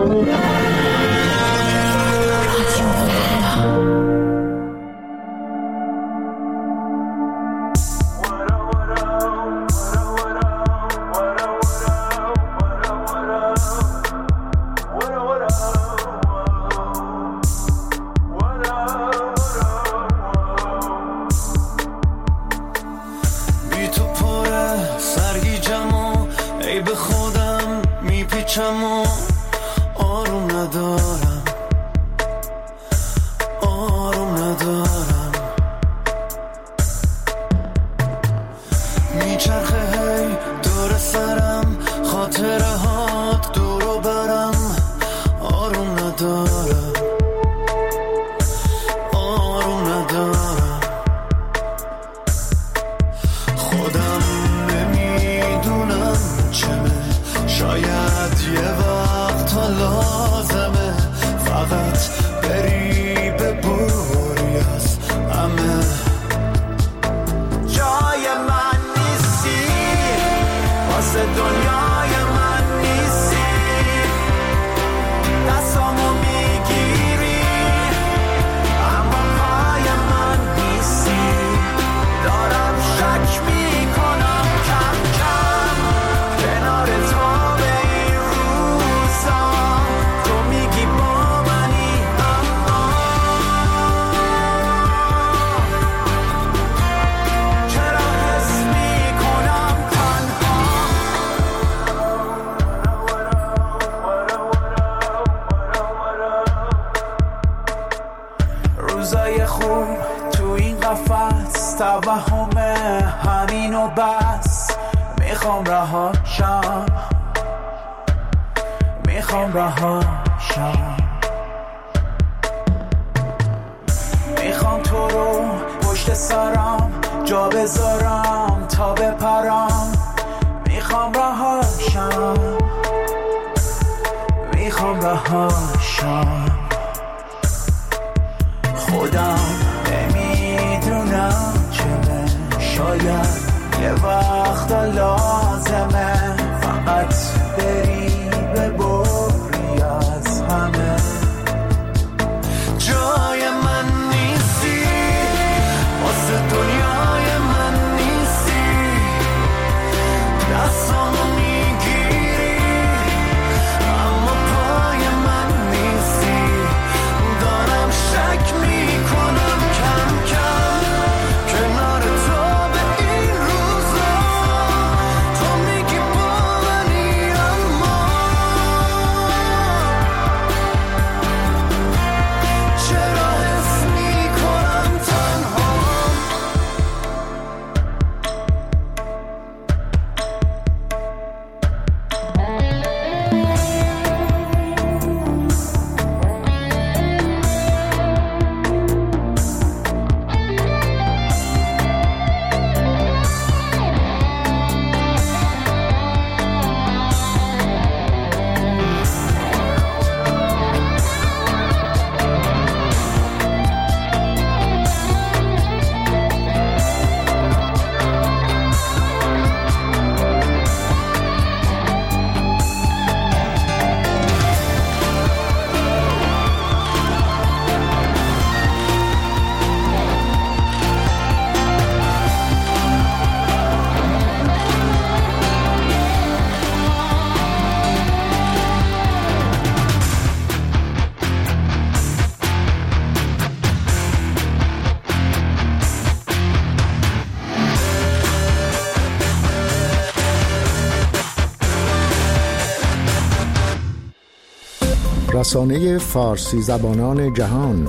رسانه فارسی زبانان جهان،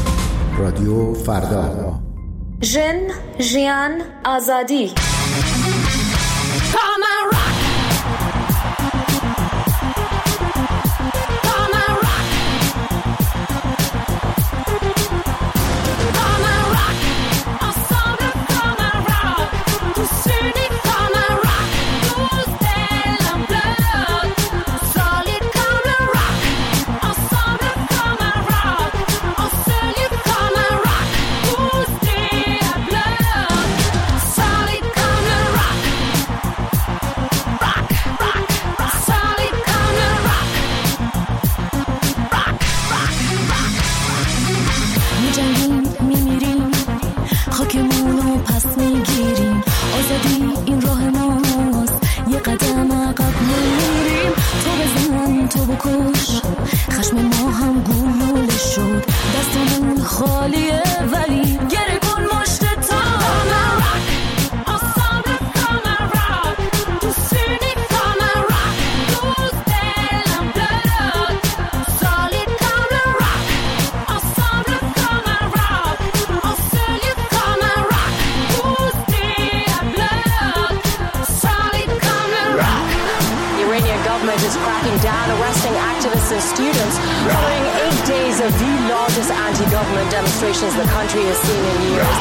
رادیو فردا. ژن، ژیان، آزادی. بکش. خشم ما هم گلوله شد، دستمون خالیه ولی گره کن مشت تا. Is cracking down, arresting activists and students following 8 days of the largest anti-government demonstrations the country has seen in years.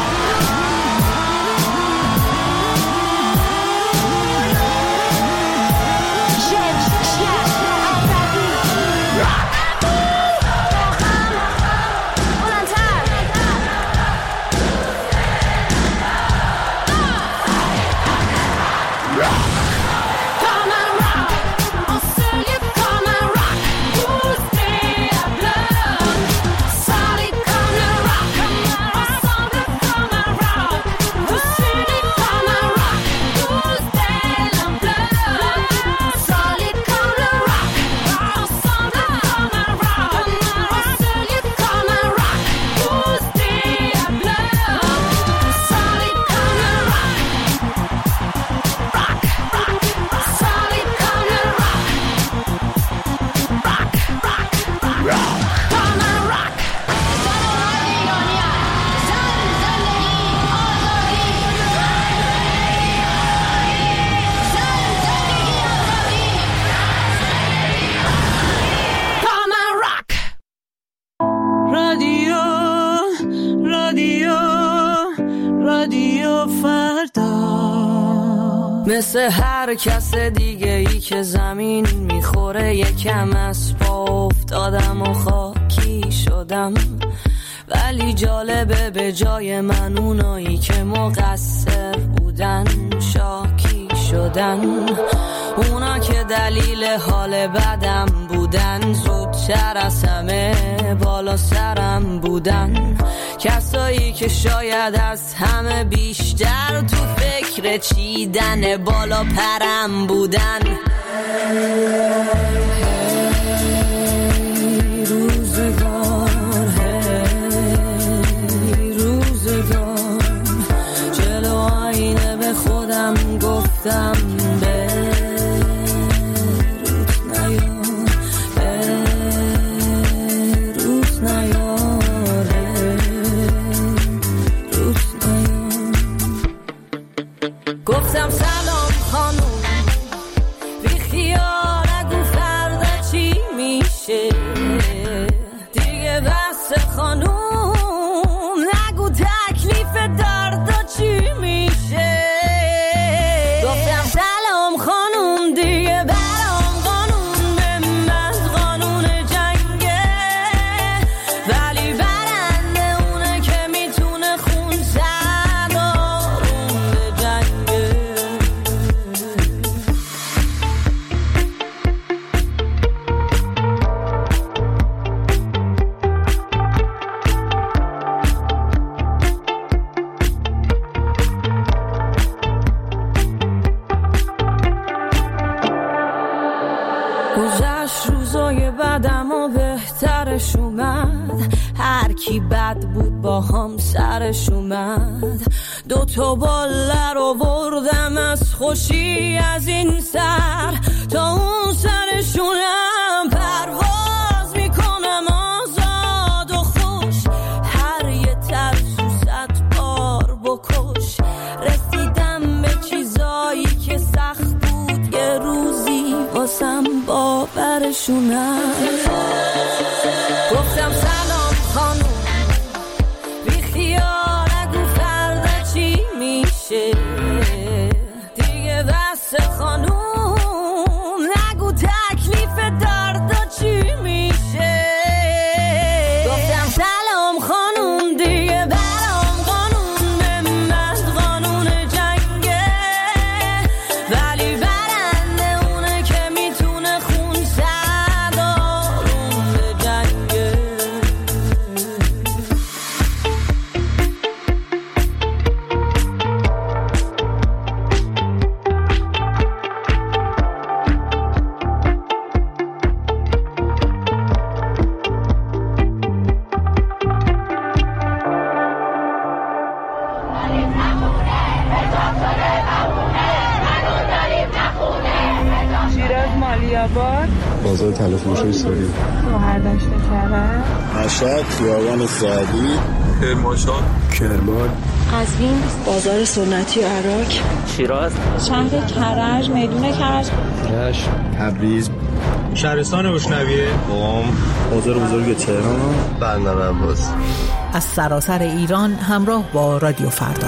مثل هر کس دیگه ای که زمین میخوره یکم از پا افتادم و خاکی شدم، ولی جالبه به جای من اونایی که مقصر بودن شاکی شدن. اونا که دلیل حال بدم بودن زودتر از همه بالا سرم بودن. کسایی که شاید از همه بیشتر تو فکر چیدن بالا پرم بودن. روزگار جلو آینه به خودم گفتم گفتم سلام خانوم، بی خیال نگو فردا چی میشه دیگه، بس خانوم نگو تکلیف دردا چی میشه. گفتم سلام خانوم دیگه برام قانون به من قانون جنگه، ولی برنده اونه که میتونه خون زد آروم به جنگه. گذشت روزای بعدم و بهترش اومد، هر کی بد بود با هم سرش اومد. 2 باله رو بردم از خوشی از این سر تا اون سرشونم پرواز میکنم آزاد و خوش. هر یه ترسو 100 بار بکش، رسیدم به چیزایی که سخت بود یه روزی واسم باورشونم. گفتم سلام خانوم، بی خیال نگو فردا چی میشه دیگه، بس خانوم نگو تکلیف دردا چی میشه. گفتم سلام خانوم دیگه برام قانون به من قانون جنگه، ولی برنده اونه که میتونه خون زد آروم آباد، بازار طلافروشی سوری، مهردشت کرد، مشهد، خیابان سعدی، کرمانشاه، کرمان، قزوین، بازار سنتی عراق، شیراز، شهر کرج، میدون کرج، رشت، تبریز، شهرستان بوشنویه، قم، بازار بزرگ تهران، بندر عباس. از سراسر ایران همراه با رادیو فردا.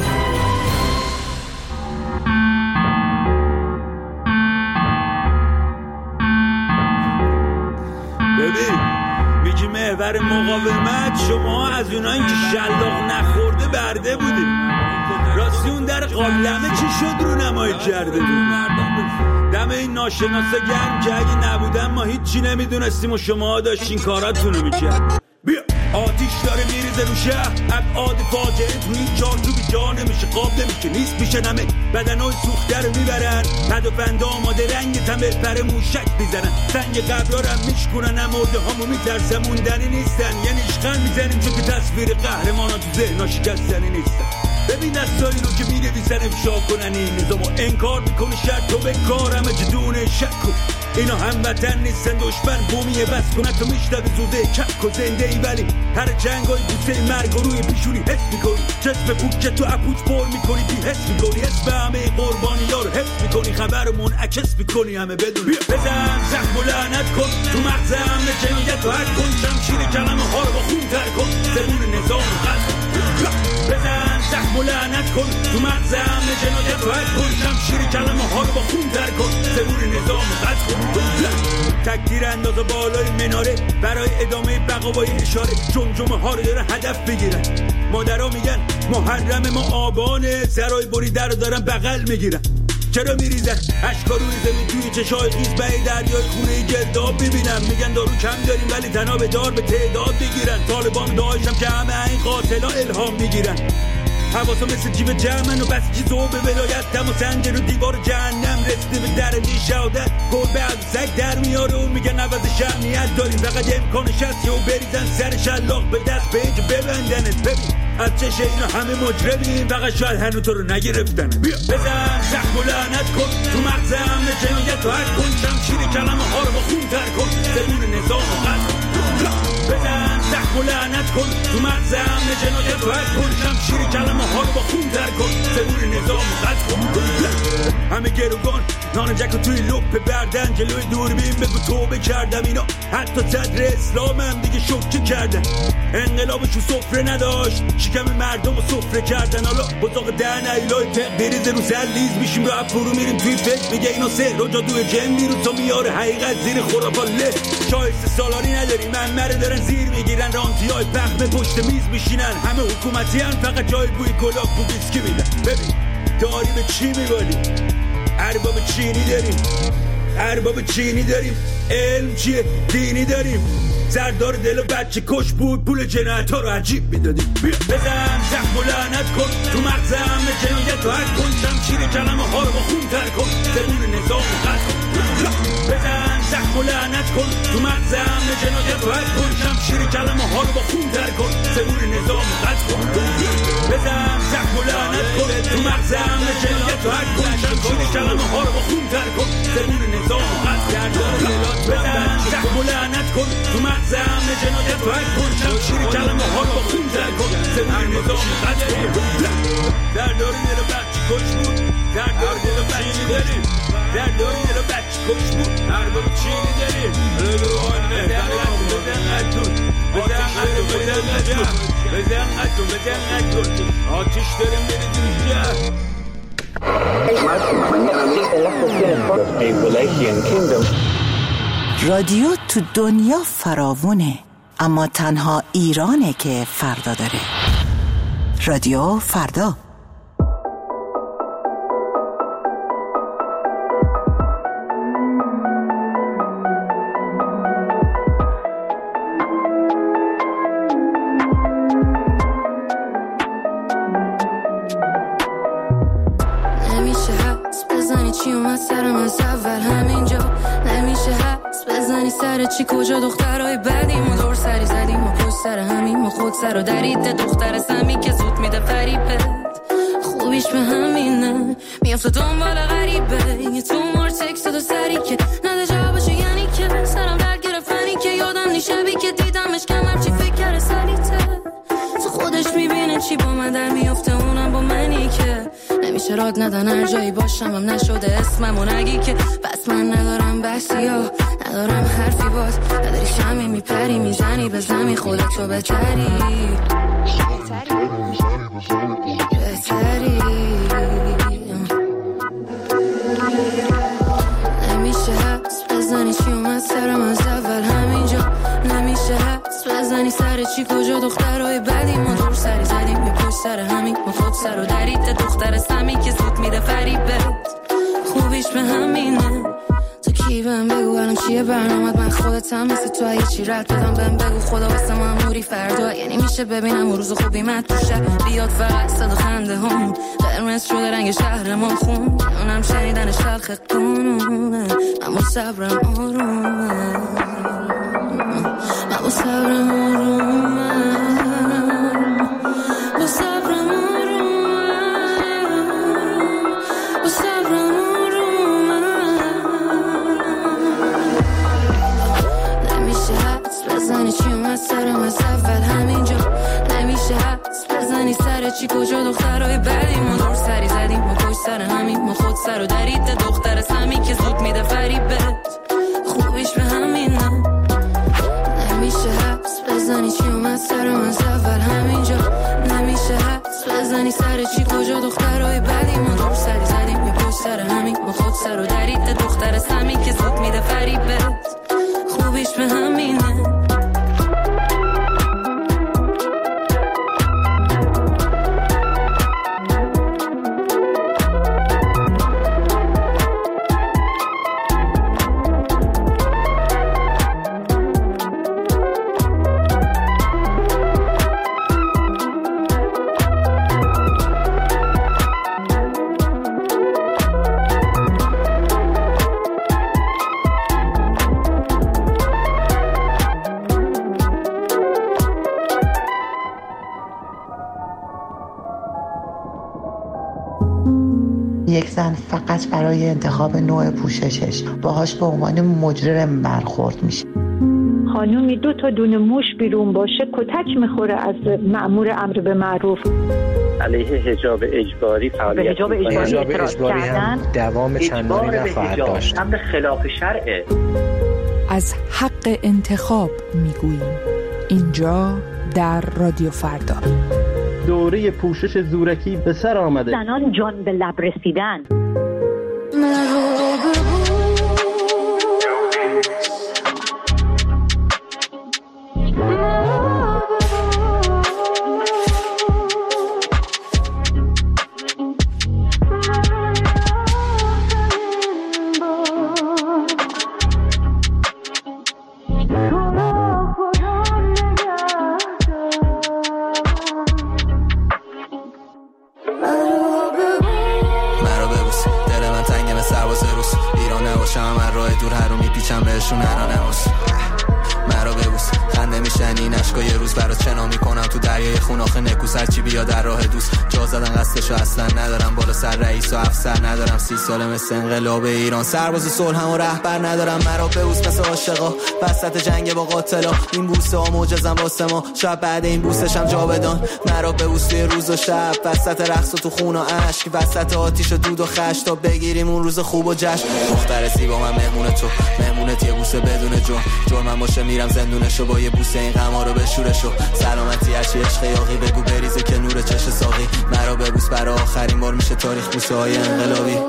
ببین میگی محور مقاومت، شما از اونایی که شلاق نخورده برده بودی. راستی اون در قابلمه چی شد رو نمایی کرده بود؟ دم این ناشناسا گرم که اگه نبودن ما هیچی نمیدونستیم و شما داشتین کاراتونو میکرد. بیا آتیش داره میریزه رو شهر، ابعاد فاجعه توی جان تو بی جا نمیشه، قاب نمیشه، نیست میشه نمه بدنای سوخته رو میبرن، پدوفند آماده رنگ تنبه پر موشک بیزنن، سنگ قبرارم میشکنن، امورده همو میترسن موندنی نیستن، یعنی اشغال میزنیم چون که تصویر قهرمانا تو ذهنا شکستنی نیستن. ببین دستایی رو که می‌نویسن افشا کنن این نظامو انکار میکنه، شرط تو به کارم جدونه شک کن، اینا هموطن نیستن دشمن بومیه، بس کنه تو میشنوی زوده کک و زنده ای، ولی هر جنگای بوسه مرگ و روی پیشونی حس میکنی، چشم پوک که تو اپوچ پر میکنی بی حس میکنی، اسم همه قربانی‌ها رو حفظ میکنی، خبر منعکس میکنی همه بدون. بزن زخم و لعنت کن تو مغز همه جنایت و حد کن، شمشیر کلمه ها رو با خون تر کن، زبون نظام قلب. بزن زخم و لعنت کن تو مغز همه جنایت و حد کن، شمشیر کلمه ها رو با خون تر کن، زبون نظام قلب کن. تکتیر اندازه بالای مناره برای ادامه بقا اشاره، جمجمه ها رو داره هدف بگیرن، مادرها میگن محرم ما آبانه، سرای بریده رو دارن بغل میگیرن، چرا میریزن اشکا روی زمین توی چشای خیز به دریای خونه گرداب ببینم، میگن دارو کم داریم ولی تنها به دار به تعداد بگیرن، طالبان داعش هم که همه این قاتلا الهام میگیرن، حواسا مثل جیب جمعن و بس جیزو به ولایت دم و سنجر و دیوار جهنم رسیده به در نیشادت، گربه از سگ در میاره و میگن عوض شهنیت داریم، فقط امکانش هست و بریزن سر شلاق به دست به اینجا ببندنت. ببین از چشه اینا همه مجرمیم، فقط شاید هنو تو رو نگرفتن. بیا بزن زخم و لعنت کن تو مغز همه جنایت و حد کن، شمشیر کلمه ها رو با خون تر کن، زبون نظام قلب. بزن زخم و لعنت کن تو مغز همه جنایت و حد کن، شمشیر کلمه ها رو با خون تر کن، زبون نظام قلب کن. همه گروگان نان جکو توی لپ بردن، جلوی دوربین بگو توبه کردم، اینا حتی صدر اسلام هم دیگه شوکه کردن، انقلابشو سفره نداشت شکم مردم رو سفره کردن، حالا بطاق دهن ایلای تق بریزه رو سر لیز میشیم رو اپ فرو میریم توی فکر، میگه اینا سهر و جادوی جن میرون تا میاره حقیقت زیر خرافات له، شایسته سالاری نداریم منمره دارن زیر میگیرن، رانتی های پخمه پشت میز میشینن، همه حکومتی هن فقط جای بوی کلاک بو بیسکی میدن. ببین داری به چی میبالی؟ ارباب چینی داریم، ارباب چینی داریم، علم چیه؟ دینی داریم، سردار دل و بچه کش بود پول جنایت ها رو عجیب میدادیم. بزن زخم و لعنت کن تو مغز همه جنایت و حد کن، شمشیر کلمه ها رو با خون تر کن، زبون نظام قلب کن. بزن زخم و لعنت کن تو مغز همه جنایت و حد کن، شمشیر کلمه ها رو با خون تر کن، زبون نظام قلب کن. بزن زخم و لعنت کن تو مغز همه جنایت و حد کن، شمشیر کلمه ها رو با خون تر کن، زبون نظام قلب کن. بزن زخم و لعنت کن تو مغز همه جنایت و حد کن، شمشیر کلمه ها رو با خون تر کن، زبون نظام قلب کن. در داری دل بچه کش بود، در داری دل بچه داریم، در داری دل بچه کش بود، ارباب چینی داریم، رو آنه در بزن اتون، بزن اتون، بزن اتون، بزن اتون، بزن اتون، آتیش داریم بریدیم جه. رادیو تو دنیا فراوونه، اما تنها ایرانه که فردا داره. رادیو فردا. نمیشه حدس بزنی چی اومد سرم از اول همینجا، نمیشه حدس بزنی سر چی کجا، دخترهای بعدیم و دور سری زدیم و پشت سر همیم و خود سر و دریده، دختر سمی که زود میده فریبت، خوبیش به همینه میافته دنبال غریبه، یه تو مار تکست دو سری که نده جوابشو یعنی یکی با من در میفته اونم با منی که نمیشه راد ندن هر جایی باشم هم نشده اسمم و نگی که بس من ندارم بحثی ها ندارم حرفی باز نداری شمی میپری میزنی به زمین خودتو بهتری نمیشه حس بزنی چی اومد سرم از اول همینجا نمیشه حس بزنی سر چی کجا دخترهای بدی ما دور سری زدیم یه پشت سر همین ما خود سر و درید دختر سمی که زود میده فریبت خوبیش به همینه تو کی بهم بگو الان چیه برنامت من خودتم مثل تو اگه چی رد بدم بهم بگو خدا واسه ما اموری فردا یعنی میشه ببینم روز خوبی مد توشه بیاد فقط صدا خنده هم قرمز شده رنگ شهر ما خون اونم شنیدن شلخ قانونه اما صبرم آرومه اما صبرم آرومه با صبرم آرومه با صبرم آرومه نمیشه حدس بزنی چی اومد سرم از اول همینجا نمیشه حدس بزنی سر چی کجا دخترهای بدی ما دور سری زدیم ما پشت سر همین ما خود سر و درید دختر سمی که زود میده فریبت خوبیش به همینه نمیشه حدس بزنی چی اومد سرم از اول همینجا نمیشه حدس بزنی سر چی کجا دخترهای بدی ما دور سری زدیم ما پشت سر همین ما خود سر و درید دختر سمی که زود میده فریبت خوبیش به همینه یک زن فقط برای انتخاب نوع پوششش باهاش به عنوان مجرم برخورد میشه. خانومی 2 تا دونه موش بیرون باشه کتک میخوره از مأمور امر به معروف. علیه حجاب اجباری فعالیت حجاب اجباری هم دوام چندانی نخواهد داشت. امر خلاف شرعه. از حق انتخاب میگوییم اینجا در رادیو فردا. دوره پوشش زورکی به سر آمده. زنان جان به لب رسیدن. سال مثل انقلاب ایران سرباز صلح هم و رهبر ندارم مرا به بوس مثل عاشقا وسط جنگ با قاتلا این بوسه ها معجزن واسه ما شب بعد این بوسش هم جاودان مرا به بوس روز و شب وسط رقص و تو خون و اشک وسط آتیش و دود و خش تا بگیریم اون روز خوب و جشن دختر زیبا من مهمون تو مهمونت یه بوسه بدون جرمم باشه میرم زندونشو با یه بوسه این غما رو بشورشو سلامتی هرچی عشق یاقی بگو بریزه که نور چش ساقی مرا به بوس برای آخرین بار میشه تاریخ بوسه های انقلابی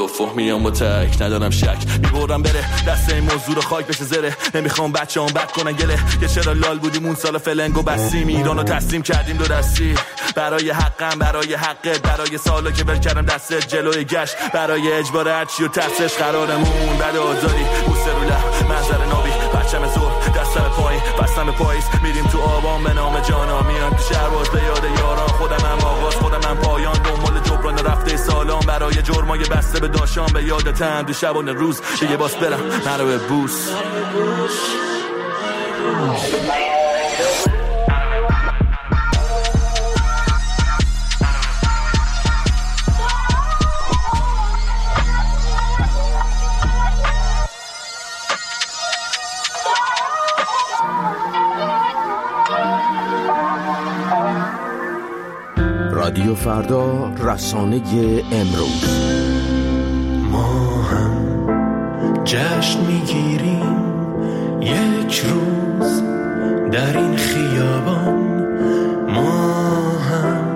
توفه میام با تک ندارم شک میبرم بره دست این موضوع رو خاک بشه زره نمیخوام بچه هم بد کنن گله که چرا لال بودیم اون سال فلنگو بستیم ایرانو تسلیم کردیم دو دستی برای حقم برای حقت برای سالا که ول کردم دستت جلوی گشت برای اجبار هرچی و ترسش قرارمون بعد آزادی بوسه رو لب منظر نابی پرچم زور دستم پایین بستم پاییز میریم تو آبان به نام جانا میرم تو شهر باز به یاد یاران خودم هم آغاز خودم هم پایان دنبال جبران رفته سالان برای جرمای بسته به داشان به یادتم دو شبانه روز یه باز برم منو به بوس رادیو فردا، رسانه امروز. ما هم جشن میگیریم یک روز در این خیابان، ما هم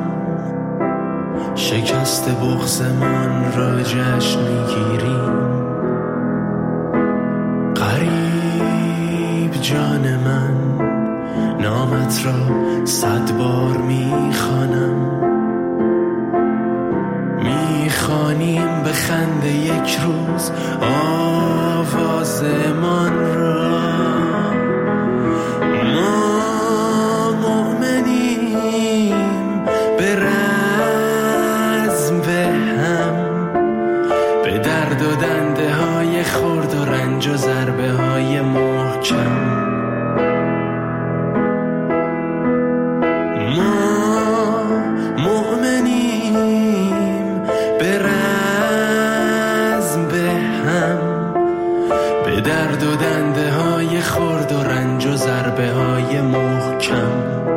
شکست بغضمان را جشن میگیریم. قریب جان من، نامت را 100 بار میخوانم، میخوانیم به خنده یک روز آوازمان را. ما مؤمنیم به رزم به هم، به درد و دنده های خرد و رنج و ضربه های محکم. درد و دنده های خرد و رنج و ضربه های محکم.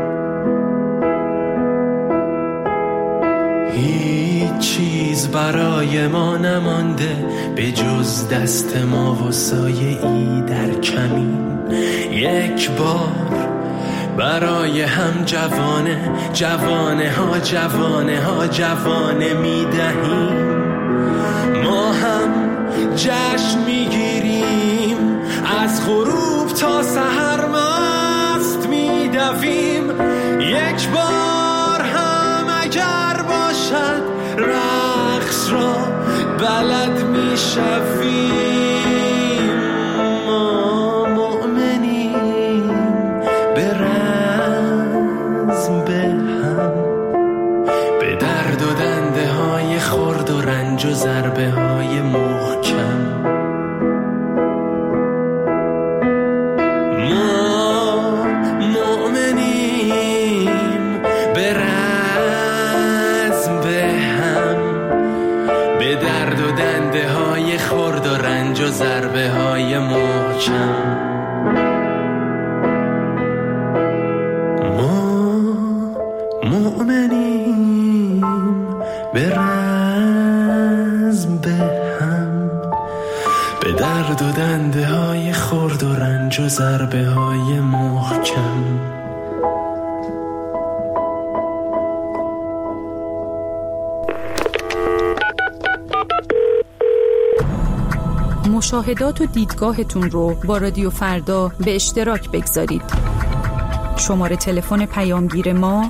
هیچ چیز برای ما نمانده به جز دست ما و سایه ای در کمین. یک بار برای هم جوانه ها جوانه می دهیم. ما هم جشن میگیریم، از غروب تا سحر مست میدویم. یک بار هم اگر باشد رقص را بلد میشویم. ما مؤمنیم به رزم به هم، به درد و دنده های خرد و رنج و ضربه های محکم. ما مؤمنیم به رزم به هم، به درد و دنده های خرد و رنج و ضربه های محکم. ما مؤمنیم به رزم به هم، به درد و دنده های خرد و رنج و ضربه های محکم. مشاهدات و دیدگاهتون رو با رادیو فردا به اشتراک بگذارید. شماره تلفن پیامگیر ما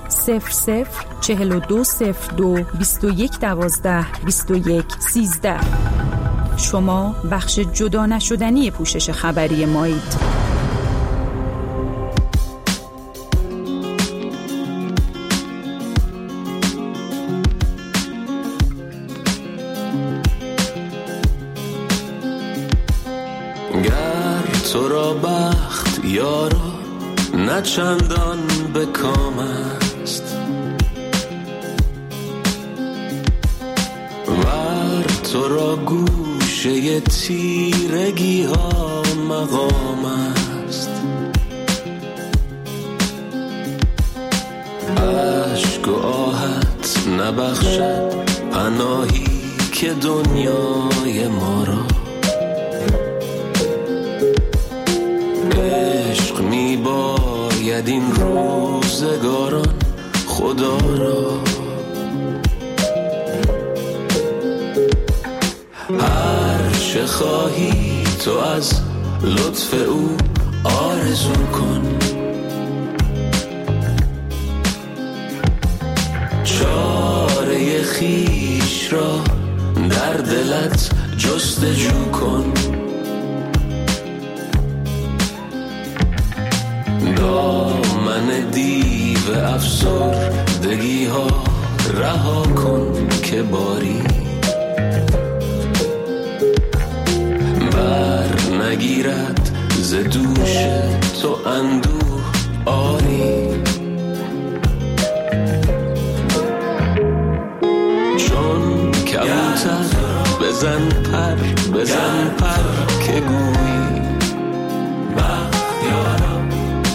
00420221122113. شما بخش جدا نشدنی پوشش خبری مایید. گر تو را بخت یارا نه چندان به کام است، ور تو را گوشه تیرگی ها مقام است. عشق و آهت نبخشد پناهی که دنیای ما را. عشق می باید این روزگاران خدا را. چه خواهی تو از لطف او آرزو کن. چاره خیش را در دلت جستجو کن. دامن دیو افسردگی ها رها کن که باری بر نگیرد ز دوش تو اندوه آری. چون کبوتر بزن پر که گویی بختیارا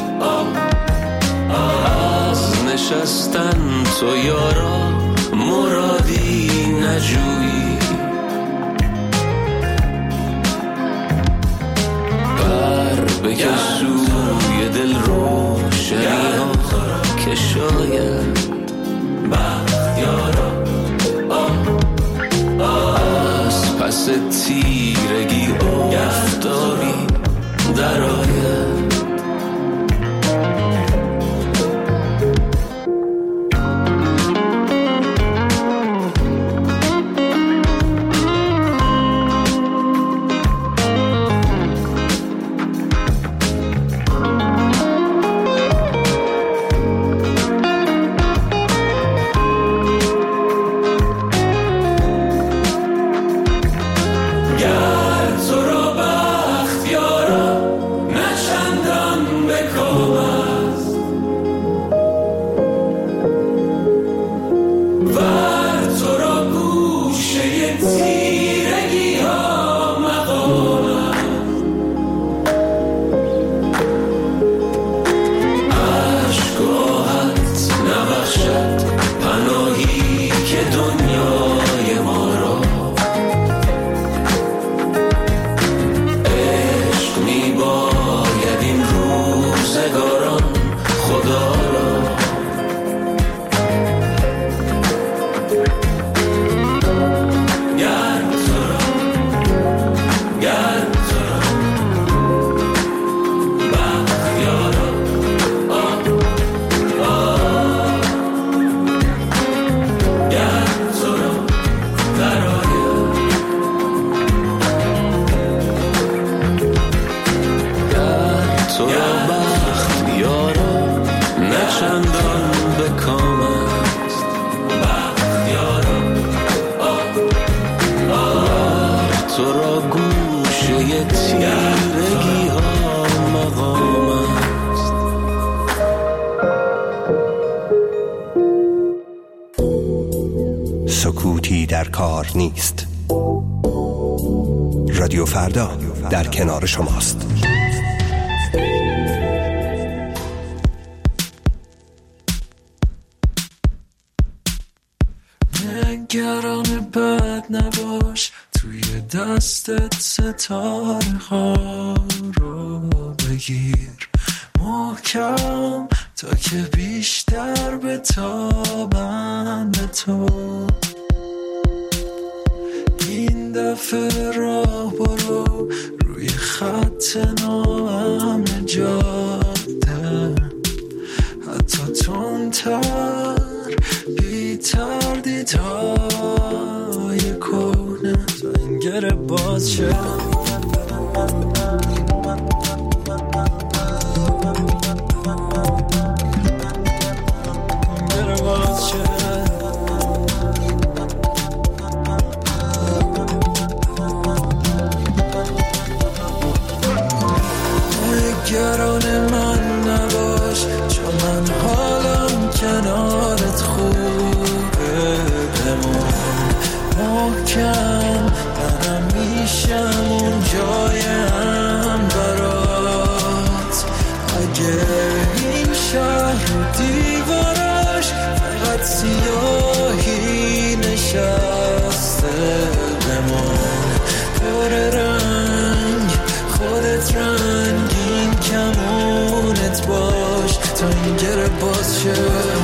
از نشستن تو یارا مرادی نجویی. بر بکش سوی دل روشنی ها که شاید بختیارا از پس تیرگی آفتابی در آید. سکوتی در کار نیست. رادیو فردا در کنار شماست. نگران بد نباش، توی دستت ستاره ها رو بگیر محکم تا که بیشتر بتابن به تو. این دفعه راه برو روی خط ناامن جاده، حتی تندتر بی تردیدهای کهنه تا این گره باز شد. نگران من نباش، چون من حالم کنارت خوبه. بمون محکم، منم میشم اون جایم برات. اگه این شهر دیوارش فقط سیاهی نشسته، بمون پر رنگ خودت رنگین کمونت باش تا این گره باز شه.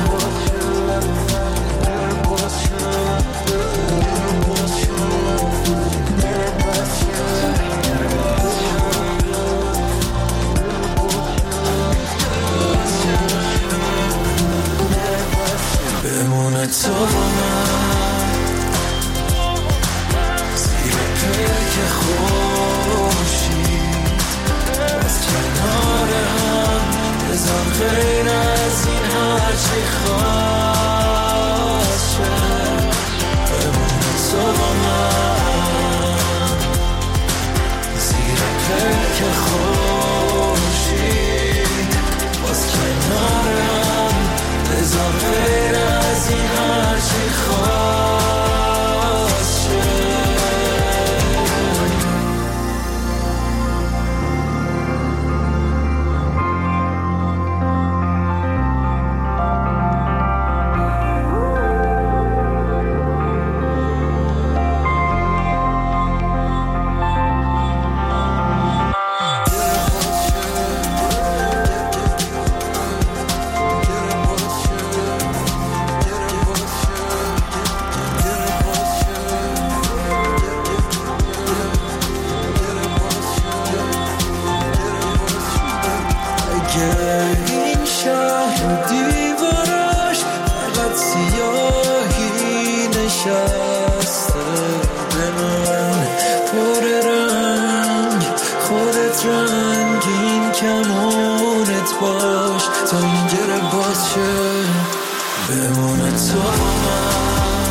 به من پر رنگ، خودت رنگین کمانت باش تا این گره باز شه، بمونه تو من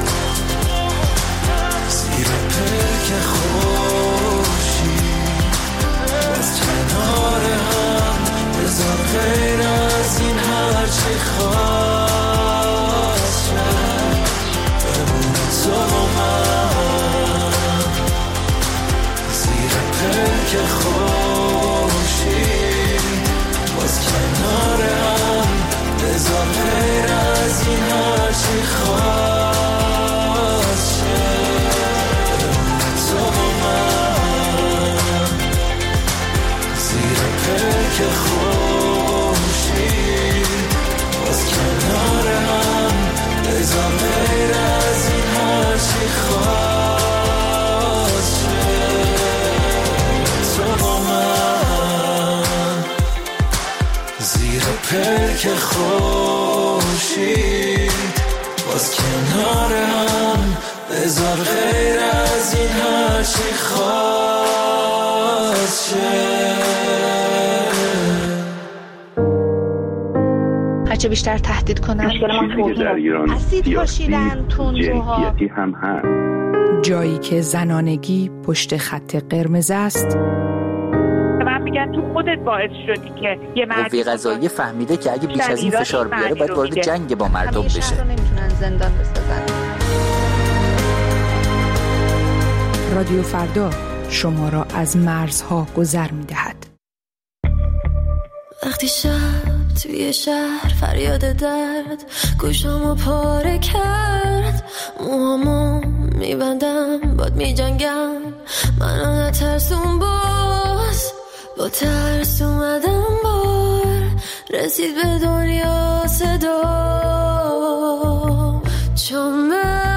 زیر پلک خوشی، باز کنار هم بذار غیر از این هرچی خواست شه، بمونه تو من زیر پلک خوشی، باز کنار هم بذار غیر از این هرچی خواست شه، تو من زیر پلک خوشی، باز کنار هم بذار غیر از این هرچی خواست شه، تو من زیر پلک خوشید، باز کنار هم بذار غیر از این هرچی خواست شه. هرچه بیشتر تهدید کنن چیزی که در ایران سیاسی جنسیتی هم هست. جایی که زنانگی پشت خط قرمز است. من میگن تو خودت باعث شدی که یه قوه قضاییه فهمیده که اگه بیش از این فشار بیاره باید وارد جنگ با مردم بشه. نمیتونن زندان بسازن. رادیو فردا شما را از مرزها گذر میدهد. وقتی شب توی شهر فریاد درد گوشامو پاره کرد، موهامو میبندم باد میجنگم، منو نترسون باز، با ترس اومدم بار، رسید به دنیا صدا، چون من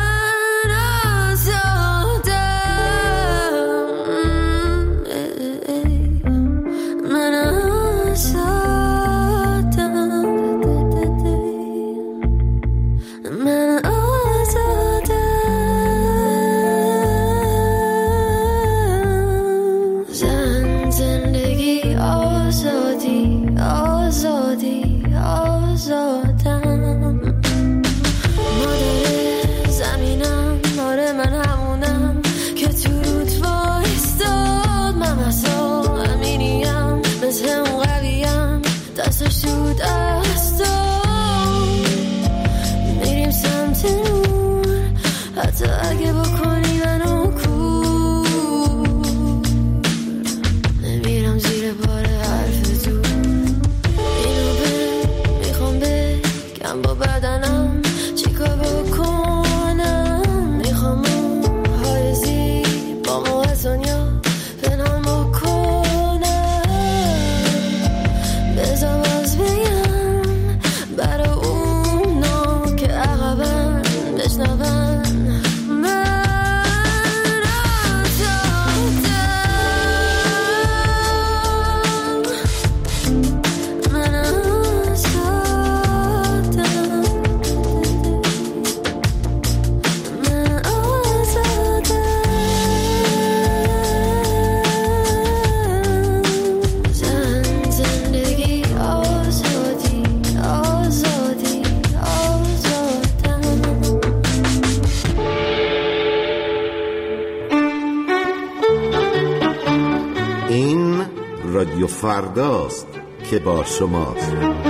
حتی اگه بکنی منو کور، نمیرم زیر بار حرف تو، اینو میخوام بگم با بدنم چیکار بکنم، میخوام های زیبا از دنیا پنهان بکنم، بذار باز بگم برای اونا که عقبم بشنون. رادیو فرداست که با شماست.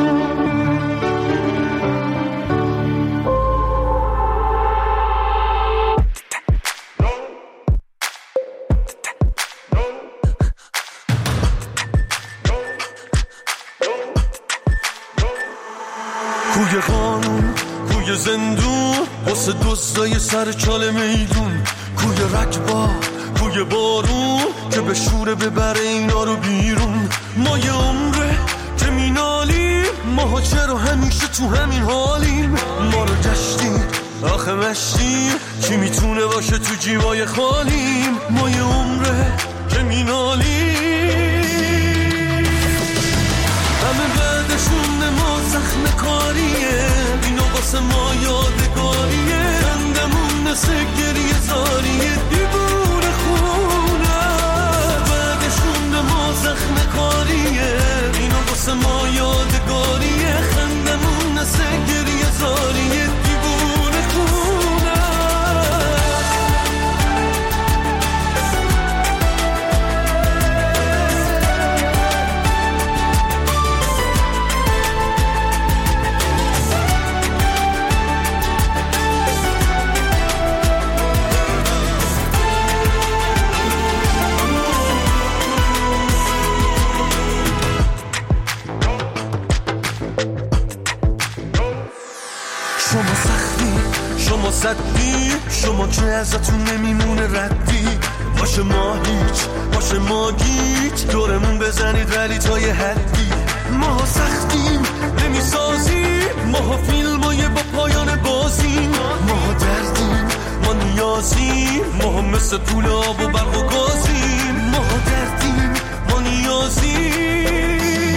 کوی قانون، کوی زندون، واسه دوستای سر چاله میدون، کوی رکبا، کوی بارون که به شوره ببره اینا رو بیرون. ما یه عمره که مینالیم، ماها چرا همیشه تو همین حالیم؟ ما رو گشتیم آخه مشتیم، کی میتونه باشه تو جیبای خالیم؟ ما یه عمره که مینالیم، همه بعدشون ما زخم کاریه، اینو واسه ما یادگاریه، خندمون نسه گریه شما که ازتون نمیمونه ردی، باشه ما هیچ، باشه ما گیج، دورمون بزنید ولی تا یه حدی. ما سختیم نمیسازیم، ما فیلمای با پایان بازیم، ما دردیم، ما نیازیم، ما مثل طول آب و برق و گازیم، ما دردیم، ما نیازیم.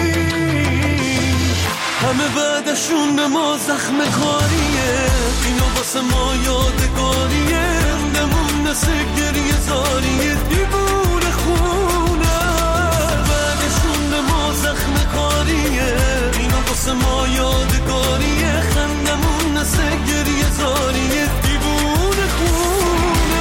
همه بعدشون به ما زخم کاریه، اینو واسه ما یادگاریه، نمون مثل گریه زاریه دیوونه خونه. بعدشون به ما زخم کاریه، اینو واسه ما یادگاریه، خندمون مثل گریه زاریه دیوونه خونه.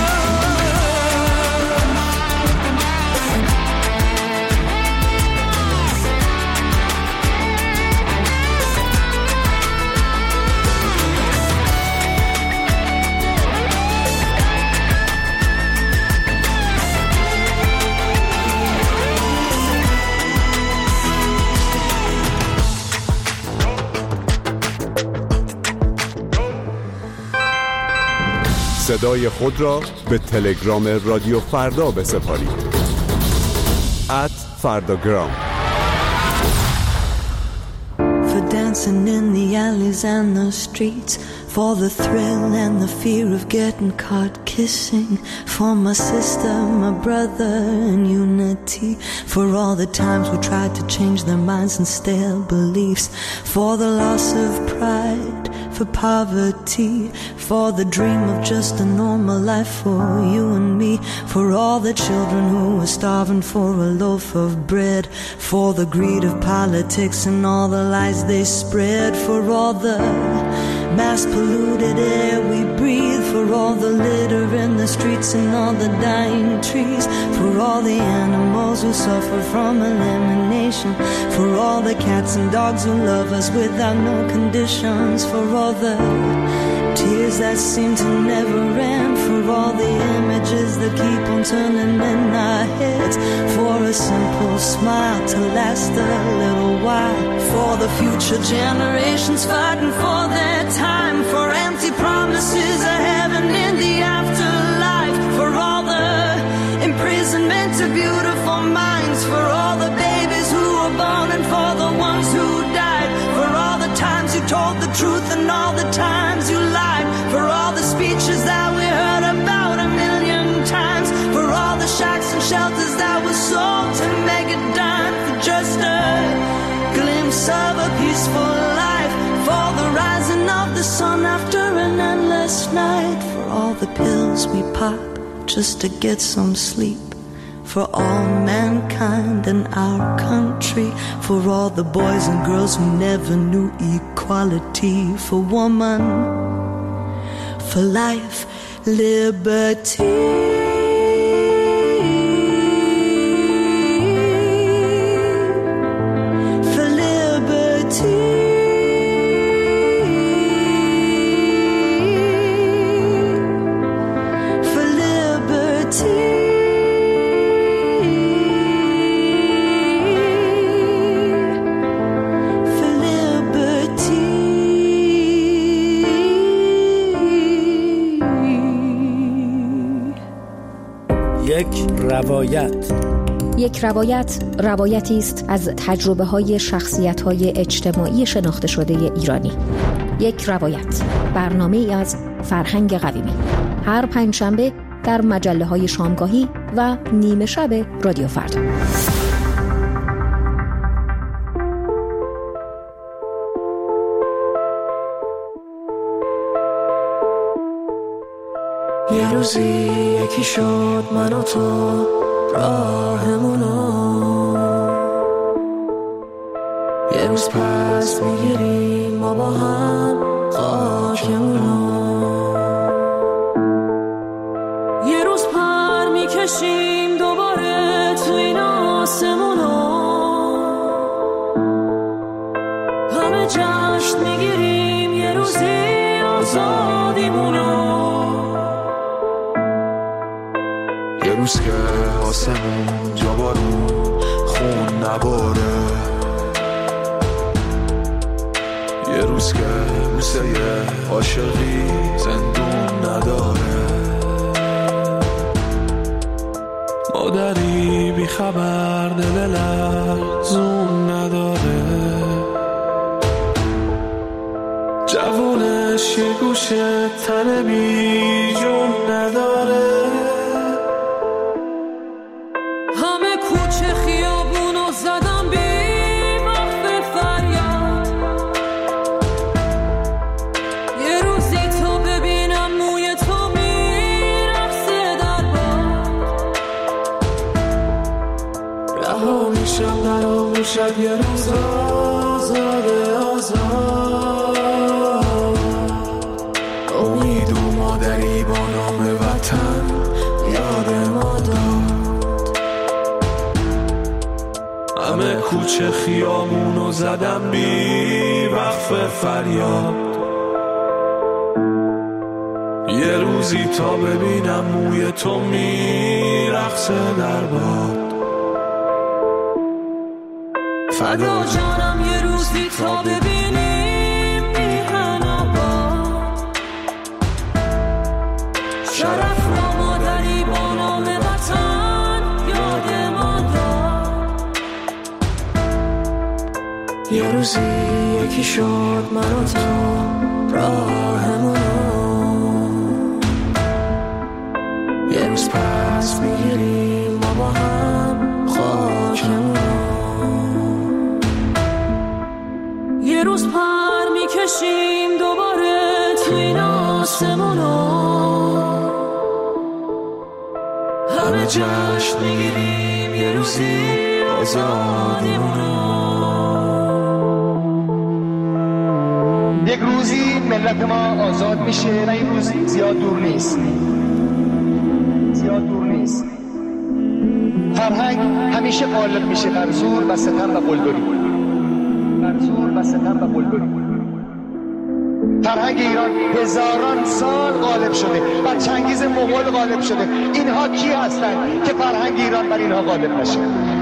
صدای خود را به تلگرام رادیو فردا بسپارید. @فرdagram. For dancing in the alleys and the streets, for the thrill and the fear of getting caught kissing, for my sister, my brother in unity, for all the times we tried to change their minds and stale beliefs, for the loss of pride, for poverty, for the dream of just a normal life for you and me, for all the children who were starving for a loaf of bread, for the greed of politics and all the lies they spread, for all the mass polluted air we breathe, for all the litter in the streets and all the dying trees, for all the animals who suffer from elimination, for all the cats and dogs who love us without no conditions, for all the tears that seem to never end, for all the images that keep on turning in our heads, for a simple smile to last a little while, for the future generations fighting for their time, for empty promises of heaven in the afterlife, for all the imprisonment of beautiful minds, for all the babies who were born and for the ones who died, for all the times you told the truth and all the times you lied, for all the speeches that we heard about a million times, for all the shacks and shelters that were sold to make a dime for just a glimpse of a peaceful life, for the rising of the sun after an endless night, for all the pills we pop just to get some sleep, for all mankind in our country, for all the boys and girls who never knew equality, for woman, for life, liberty. یک روایت روایتی است از تجربه‌های شخصیت‌های اجتماعی شناخته شده ایرانی. یک روایت، برنامه‌ای از فرهنگ قویمی. هر پنجشنبه در مجله‌های شامگاهی و نیمه شب رادیو فردا. یه روزی یکی شد من و تو راهمونو، یه روز پس میگیریم ما با هم خاکمونو، یه روز پر میکشیم دوباره تو این آسمونو، همه جشن میگیریم یه روزی آزادیمونو، یه روز که آسمون جا بارون خون نباره، یه روز که موسیقی عاشقی زندون نداره، بی خبر دل لرزون نداره، جوونش یه گوشه تن بی جون نداره. همه کوچه خیابونو زدم بی وقف فریاد، یه روزی تو ببینم موی تو میرقصه در باد، رها میشم در آغوشت یه روز آزاده آزاد، امید و مادری با نام وطن یاد ما داد. همه کوچه خیابونو زدم بی وقف فریاد، یه روزی تا ببینم موی تو میرقصه در باد. فدا جانم یه روزی تا ببینیم میهن آباد، شرف را مادری با نام وطن یاد ما داد. یه روزی یکی شد من و تو راهمونو، یه روز پس میگیریم ما با هم خاکمونو، یه روز پر میکشیم دوباره تو این آسمونو، همه جشن میگیریم یه روزی آزادیمونو. یک روزی ملت ما آزاد میشه و این روز زیاد دور نیست، زیاد دور نیست. فرهنگ همیشه غالب میشه بر زور و ستم و قلدری، بر زور و ستم و قلدری. فرهنگ ایران هزاران سال غالب شده، بر چنگیز مغول غالب شده. اینها کی هستند که فرهنگ ایران بر اینها غالب نشه؟